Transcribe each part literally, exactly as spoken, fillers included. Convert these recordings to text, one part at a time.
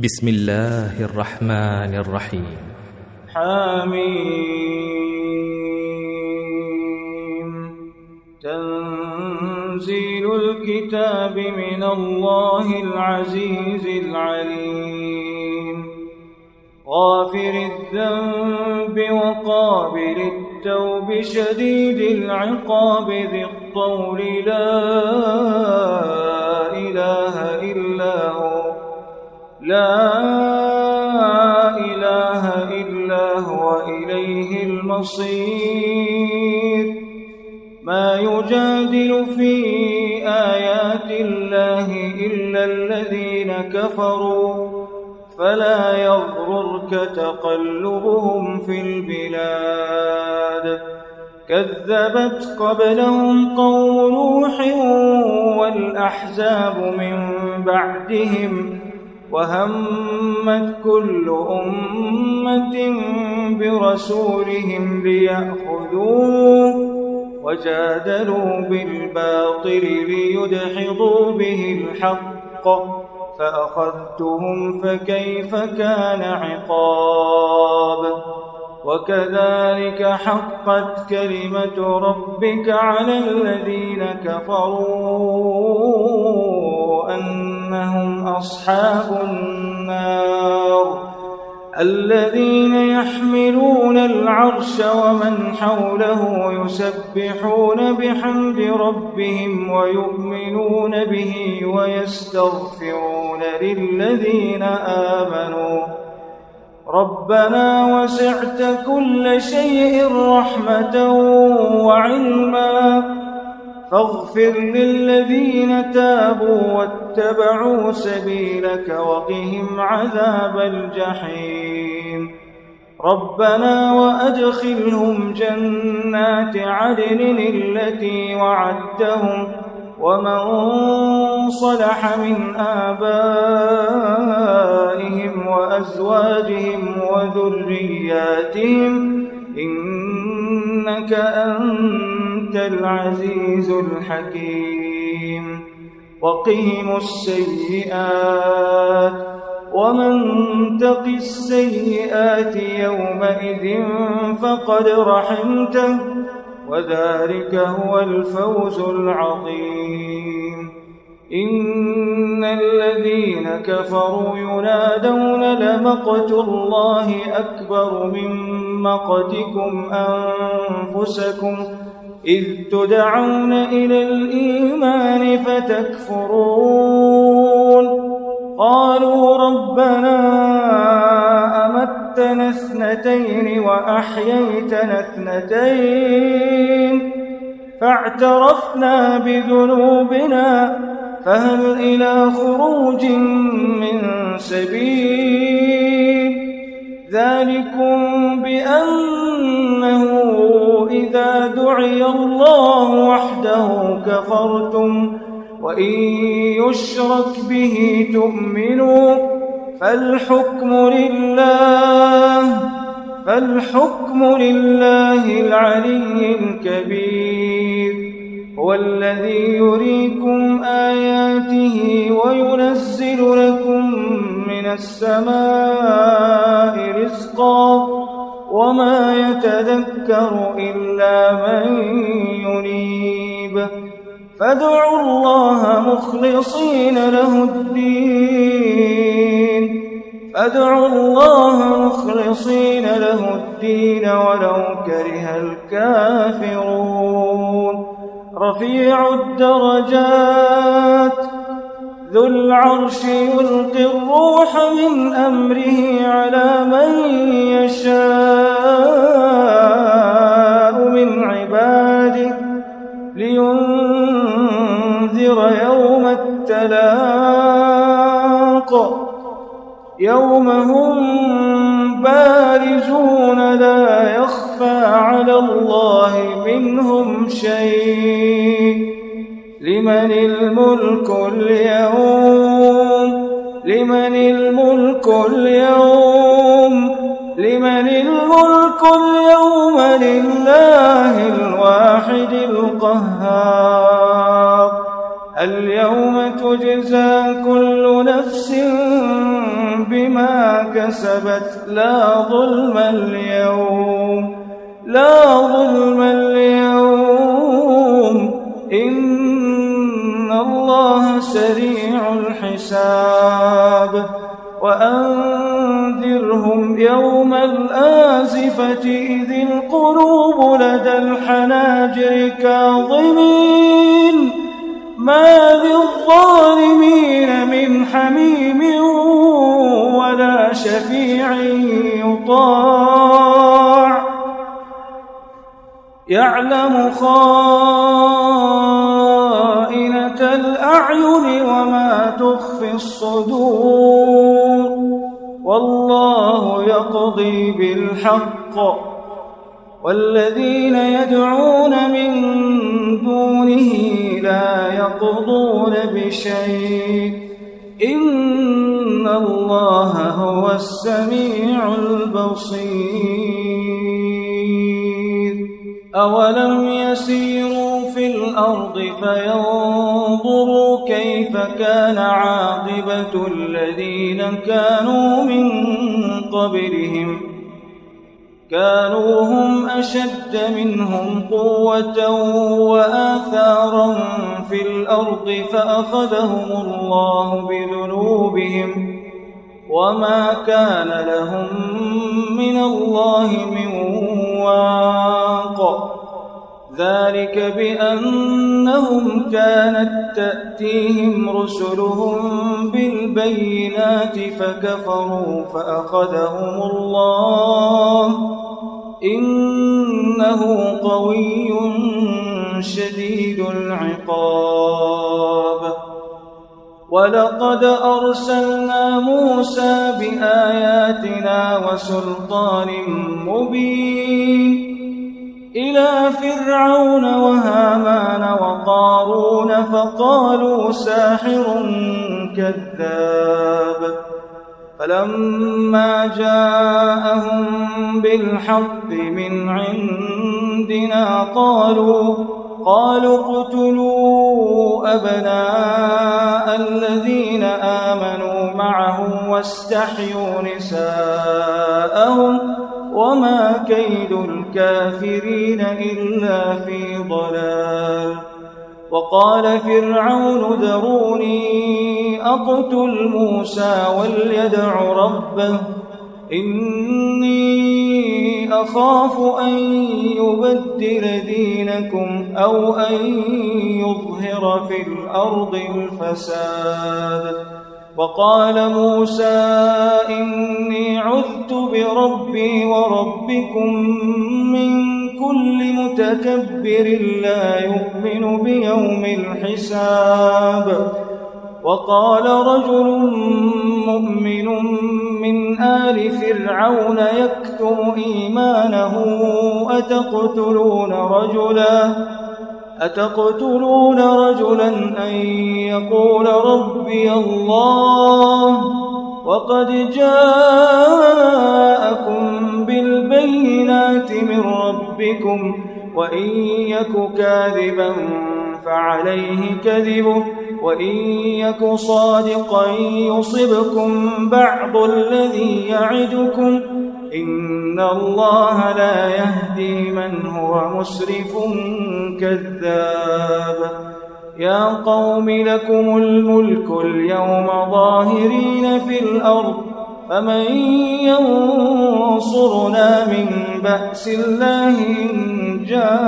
بسم الله الرحمن الرحيم. حميم. تنزيل الكتاب من الله العزيز العليم، غافر الذنب وقابل التوب شديد العقاب ذي الطول لا إله إلا هو لا إله إلا هو إليه المصير. ما يجادل في آيات الله إلا الذين كفروا، فلا يغررك تقلبهم في البلاد. كذبت قبلهم قوم نوح والأحزاب من بعدهم، وهمت كل أمة برسولهم ليأخذوه، وجادلوا بالباطل ليدحضوا به الحق، فأخذتهم فكيف كان عقاب. وكذلك حقت كلمة ربك على الذين كفروا أنهم أصحاب النار، الذين يحملون العرش ومن حوله يسبحون بحمد ربهم ويؤمنون به ويستغفرون للذين آمنوا ربنا وسعت كل شيء رحمة وعلما، فاغفر للذين تابوا واتبعوا سبيلك وقهم عذاب الجحيم. ربنا وأدخلهم جنات عدن التي وعدتهم ومن صلح من آبائهم وأزواجهم وذرياتهم إنك أنت العزيز الحكيم. وقهم السيئات ومن تق السيئات يومئذ فقد رحمته، وذلك هو الفوز العظيم. إن الذين كفروا ينادون لمقت الله أكبر من مقتكم أنفسكم إذ تدعون إلى الإيمان فتكفرون. قالوا ربنا أمتنا اثنتين وأحييتنا اثنتين فاعترفنا بذنوبنا فهل إلى خروج من سبيل. ذلكم بأنه إذا دعي الله وحده كفرتم وإن يشرك به تؤمنوا، فالحكم لله فالحكم لله العلي الكبير. هو الذي يريكم آياته وينزل لكم من السماء رزقا وما يتذكر إلا من ينيب. فادعوا الله مخلصين له الدين فادعوا الله مخلصين له الدين ولو كره الكافرون. رفيع الدرجات ذو العرش يلقي الروح من أمره على من يشاء من عباده لينذر يوم التلاق، يوم هم بارزون لا يخفى على الله منهم شيء. لمن الملك اليوم لمن الملك اليوم لمن الملك اليوم لله الواحد القهار. اليوم تجزى كل نفس بما كسبت لا ظلم اليوم لا ظلم اليوم إن الله سريع الحساب وأنذرهم يوم الآزفة إذ القلوب لدى الحناجر كاظمين ما للظالمين من حميم ولا شفيع يطاع يعلم خائنة الأعين وما تخفي الصدور والله يقضي بالحق والذين يدعون من دونه لا يقضون بشيء إن الله هو السميع البصير أولم يسيروا في الأرض فينظروا كيف كان عاقبة الذين كانوا من قبلهم كانوا هم أشد منهم قوة وآثارا في الأرض فأخذهم الله بذنوبهم وما كان لهم من الله من واق ذلك بأنهم كانت تأتيهم رسلهم بالبينات فكفروا فأخذهم الله إنه قوي شديد العقاب ولقد أرسلنا موسى بآياتنا وسلطان مبين إلى فرعون وهامان وقارون فقالوا ساحر كذاب فلما جاءهم بالحق من عندنا قالوا قالوا اقتلوا أبناء الذين آمنوا معه واستحيوا نساءهم وما كيد الكافرين إلا في ضلال وقال فرعون ذروني أقتل موسى وليدع ربه إني أخاف أن يبدل دينكم أو أن يظهر في الأرض الفساد وقال موسى إني عذت بربي وربكم من كل متكبر لا يؤمن بيوم الحساب وقال رجل مؤمن من آل فرعون يكتم إيمانه أتقتلون رجلا أتقتلون رجلا أن يقول ربي الله وقد جاءكم بالبينات من ربكم وإن يك كاذبا فعليه كذبه وإن يك صادقا يصبكم بعض الذي يعدكم إن الله لا يهدي من هو مسرف كذاب يا قوم لكم الملك اليوم ظاهرين في الأرض فمن ينصرنا من بأس الله إن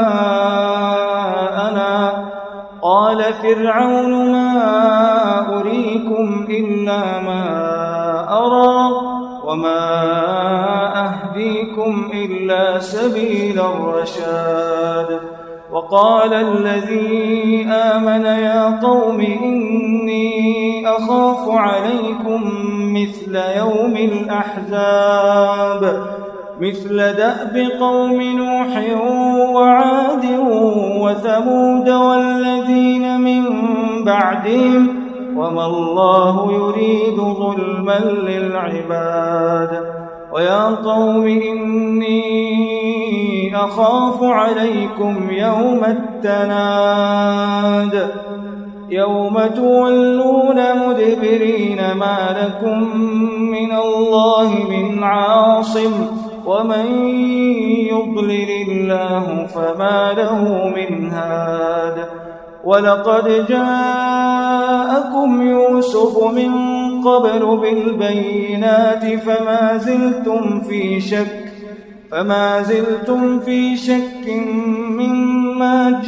جاءنا قال فرعون ما أريكم إلا ما أرى وما أهديكم إلا سبيل الرشاد وقال الذي آمن يا قوم إني أخاف عليكم مثل يوم الأحزاب مثل دأب قوم نوح وعاد وثمود والذين من بعدهم وما الله يريد ظلما للعباد ويا قوم إني أخاف عليكم يوم التناد يوم تولون مدبرين ما لكم من الله من عاصم ومن يضلل الله فما له من هاد ولقد جاءكم يوسف من قبل بالبينات فما زلتم في شك فما زلتم في شك مما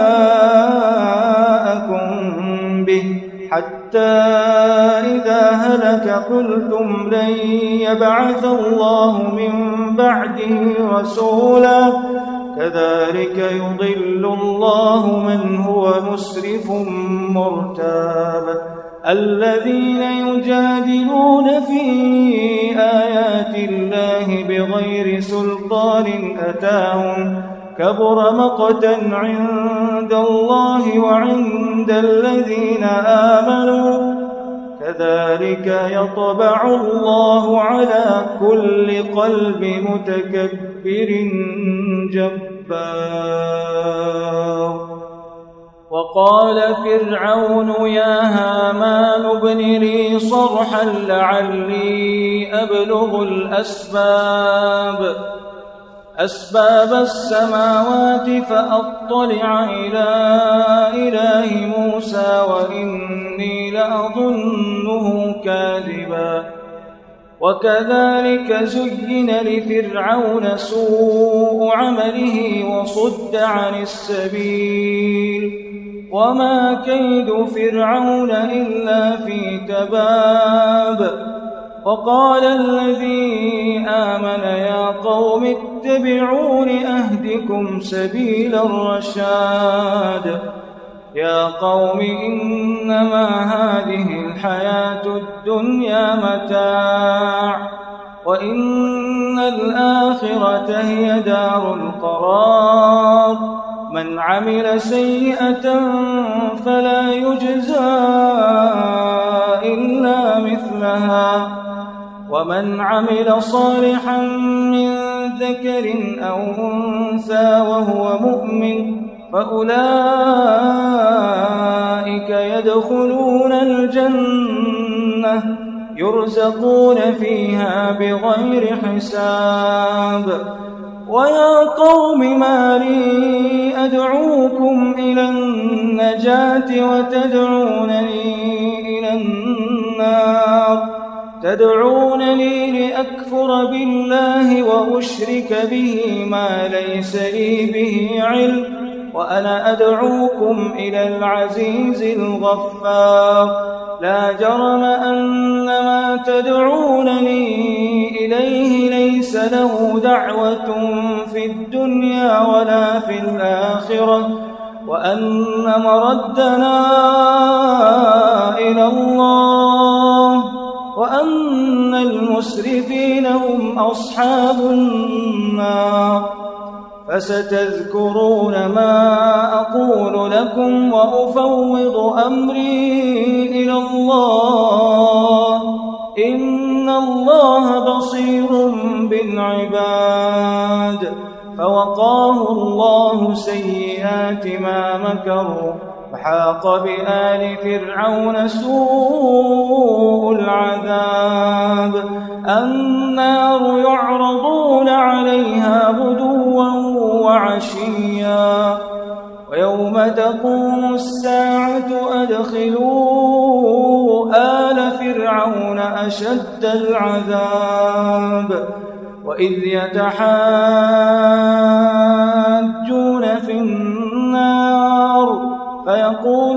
جاءكم به حتى إذا هلك قلتم لن يبعث الله من بعده رسولا كذلك يضل الله من هو مسرف مرتاب الذين يجادلون في آيات الله بغير سلطان أتاهم كبر مقتا عند الله وعند الذين آمنوا كذلك يطبع الله على كل قلب متكبر جبار وقال فرعون يا هامان ابن لي صرحا لعلي أبلغ الأسباب أسباب السماوات فأطلع إلى إله موسى وإني لأظنه كاذبا وكذلك زين لفرعون سوء عمله وصد عن السبيل وما كيد فرعون إلا في تباب وقال الذي آمن يا قوم اتبعون أهدكم سبيل الرشاد يا قوم إنما هذه الحياة الدنيا متاع وإن الآخرة هي دار القرار من عمل سيئة فلا يجزى إلا مثلها ومن عمل صالحا من ذكر أو أنثى وهو مؤمن فأولئك يدخلون الجنة يرزقون فيها بغير حساب ويا قوم ما لي أدعوكم إلى النجاة وتدعونني إلى النار تدعونني لأكفر بالله وأشرك به ما ليس لي به علم وأنا أدعوكم إلى العزيز الغفار لا جرم أن ما تدعونني إليه ليس له دعوة في الدنيا ولا في الآخرة وأن مردنا إلى الله وأن المسرفين هم أصحاب النار فستذكرون ما أقول لكم وأفوض أمري إلى الله إن الله بصير بالعباد فوقاه الله سيئات ما مكروا وحاق بآل فرعون سوء العذاب النار يعرضون عليها غدوا وعشيا ويوم تقوم الساعة أدخلوا آل فرعون أشد العذاب وإذ يتحاجون في النار فيقول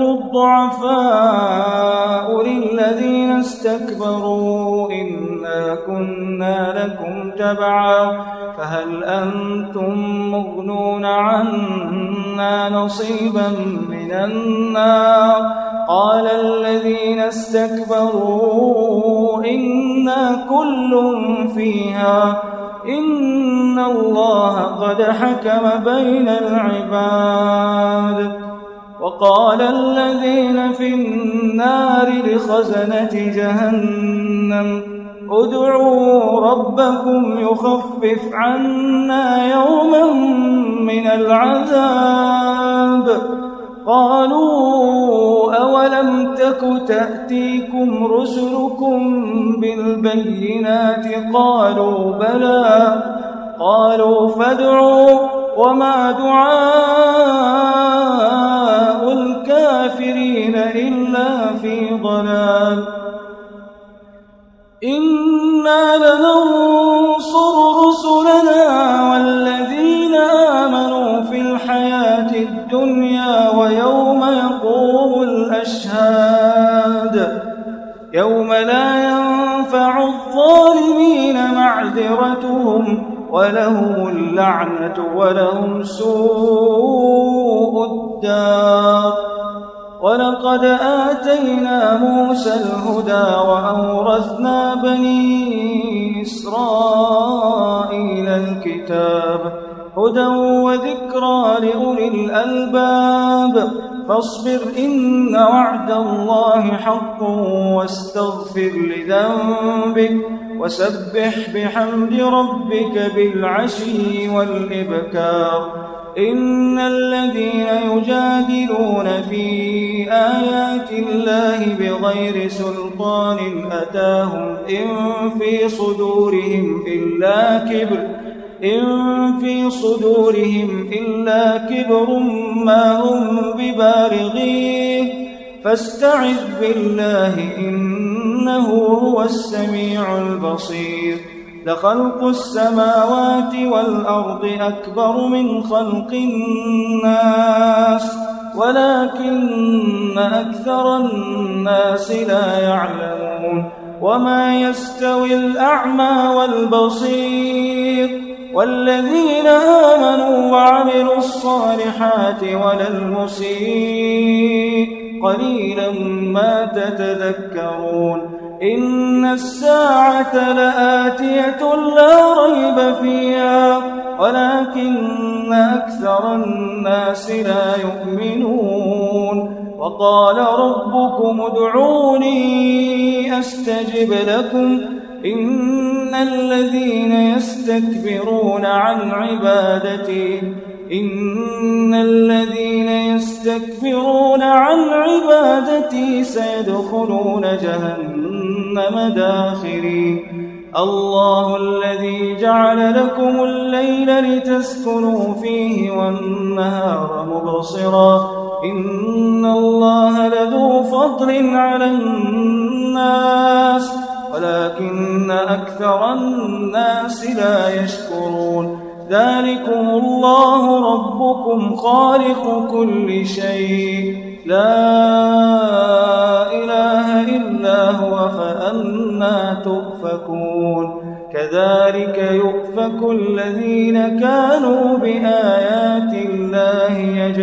الضعفاء للذين استكبروا إنا كنا لكم تبعا فهل أنتم مغنون عنا نصيبا من النار قال الذين استكبروا إنا كل فيها إن الله قد حكم بين العباد وقال الذين في النار لخزنة جهنم ادعوا ربكم يخفف عنا يوما من العذاب قالوا أولم تك تأتيكم رسلكم بالبينات قالوا بلى قالوا فادعوا وما دعاء الكافرين إلا في ضلال إنا لننصر رسلنا والذين آمنوا في الحياة الدنيا ويوم يقوم الأشهاد يوم لا ينفع الظالمين معذرتهم ولهم اللعنة ولهم سوء الدار ولقد آتينا موسى الهدى وأورثنا بني إسرائيل الكتاب هدى وذكرى لأولي الألباب فاصبر إن وعد الله حق واستغفر لذنبك وسبح بحمد ربك بالعشي والإبكار إن الذين يجادلون في آيات الله بغير سلطان أتاهم إن في صدورهم إلا كبر إن في صدورهم إلا كبر ما هم ببالغيه فاستعذ بالله إنه هو السميع البصير لخلق السماوات والأرض أكبر من خلق الناس ولكن أكثر الناس لا يعلمون وما يستوي الأعمى والبصير والذين آمنوا وعملوا الصالحات ولا المسيء قليلا ما تتذكرون إن الساعة لآتية لا ريب فيها ولكن أكثر الناس لا يؤمنون وقال ربكم ادعوني أستجب لكم إن الذين يستكبرون عن عبادتي إن الذين يستكبرون عن عبادتي سيدخلون جهنم داخرين الله الذي جعل لكم الليل لتسكنوا فيه والنهار مبصرا إن الله لذو فضل على الناس ولكن أكثر الناس لا يشكرون ذلكم الله ربكم خالق كل شيء لا إله إلا هو فأنى تؤفكون كذلك يؤفك الذين كانوا بآيات الله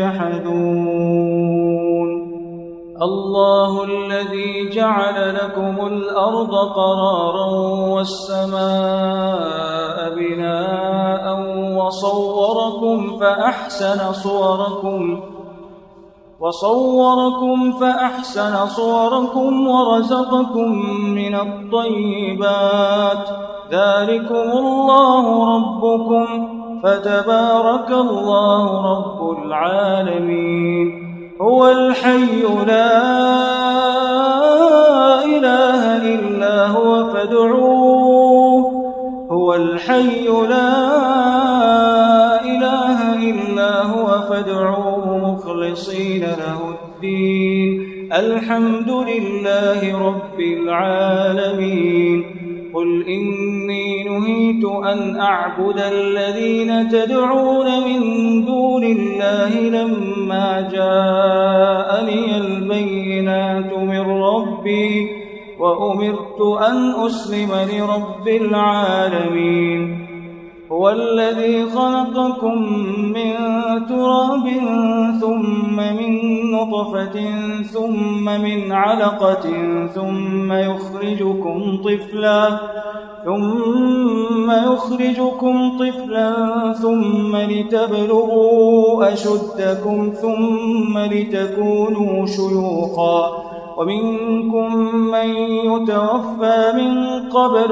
يجحدون الله الذي جعل لكم الأرض قرارا والسماء بناء وصوركم فأحسن صوركم وصوركم فأحسن صوركم ورزقكم من الطيبات ذلكم الله ربكم فتبارك الله رب العالمين هو الحي لا إله إلا هو فادعوه هو الحي لا إله إلا هو فادعوه مخلصين له الدين الحمد لله رب العالمين قل إني نهيت أن أعبد الذين تدعون من دون الله لما جاءني البينات من ربي وأمرت أن أسلم لرب العالمين هو الذي خلقكم من تراب ثم من نطفة ثم من علقة ثم يخرجكم طفلا ثم يخرجكم طفلا ثم لتبلغوا أشدكم ثم لتكونوا شيوخا ومنكم من يتوفى من قبل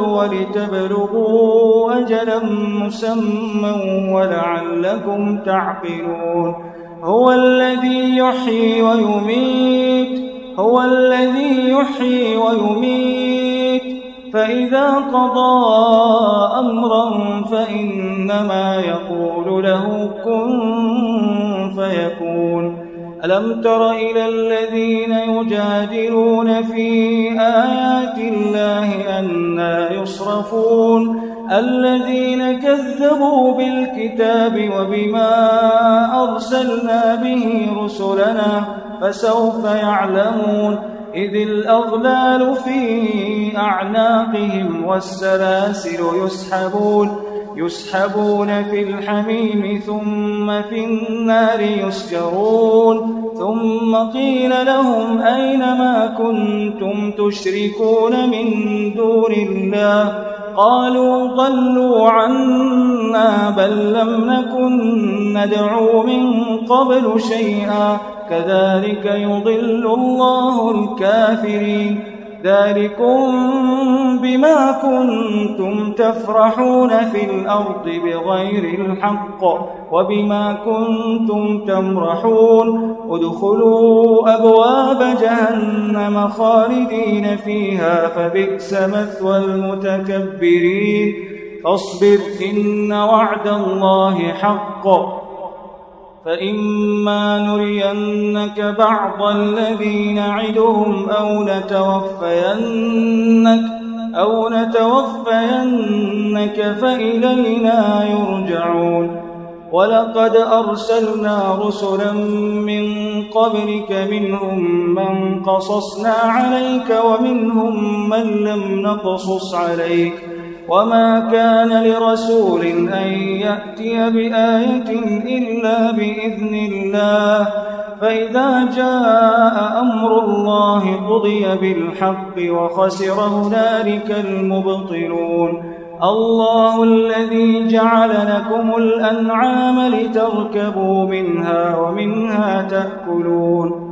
ولتبلغوا أجلا مسمى ولعلكم تعقلون هو الذي يحيي ويميت هو الذي يحيي ويميت فإذا قضى أمرا فإنما يقول له كن فيكون. ألم تر إلى الذين يجادلون في آيات الله أنى يصرفون الذين كذبوا بالكتاب وبما أرسلنا به رسلنا فسوف يعلمون إذ الأغلال في أعناقهم والسلاسل يسحبون يسحبون في الحميم ثم في النار يسجرون ثم قيل لهم أين ما كنتم تشركون من دون الله قالوا ضلوا عنا بل لم نكن ندعو من قبل شيئا كذلك يضل الله الكافرين. ذلكم بما كنتم تفرحون في الأرض بغير الحق وبما كنتم تمرحون ادخلوا أبواب جهنم خالدين فيها فبئس مثوى المتكبرين. فاصبر إن وعد الله حق فإما نرينك بعض الذي نعدهم أو نتوفينك أو نتوفينك فإلينا يرجعون. ولقد أرسلنا رسلا من قبلك منهم من قصصنا عليك ومنهم من لم نقصص عليك وما كان لرسول أن يأتي بآية إلا بإذن الله فإذا جاء أمر الله قضي بالحق وخسر هنالك المبطلون. الله الذي جعل لكم الأنعام لتركبوا منها ومنها تأكلون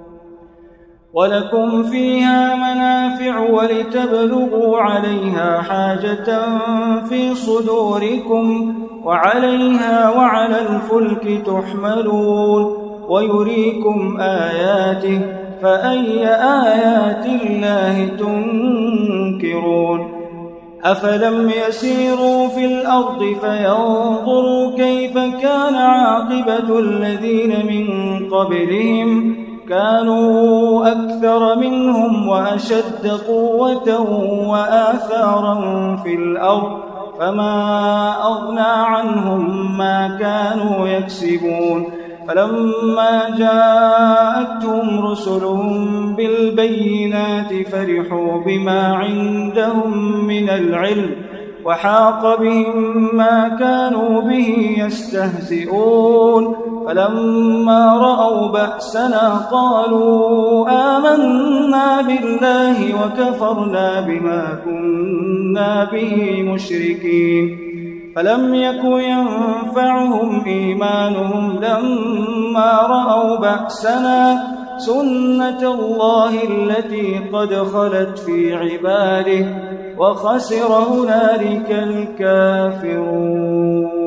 ولكم فيها منافع ولتبلغوا عليها حاجة في صدوركم وعليها وعلى الفلك تحملون ويريكم آياته فأي آيات الله تنكرون. أفلم يسيروا في الأرض فينظروا كيف كان عاقبة الذين من قبلهم كانوا أكثر منهم وأشد قوة وآثارا في الأرض فما أغنى عنهم ما كانوا يكسبون. فلما جاءتهم رسلهم بالبينات فرحوا بما عندهم من العلم وحاق بهم ما كانوا به يستهزئون. فلما رأوا بأسنا قالوا آمنا بالله وكفرنا بما كنا به مشركين. فلم يك ينفعهم إيمانهم لما رأوا بأسنا سنة الله التي قد خلت في عباده وخسر هنالك الكافرون.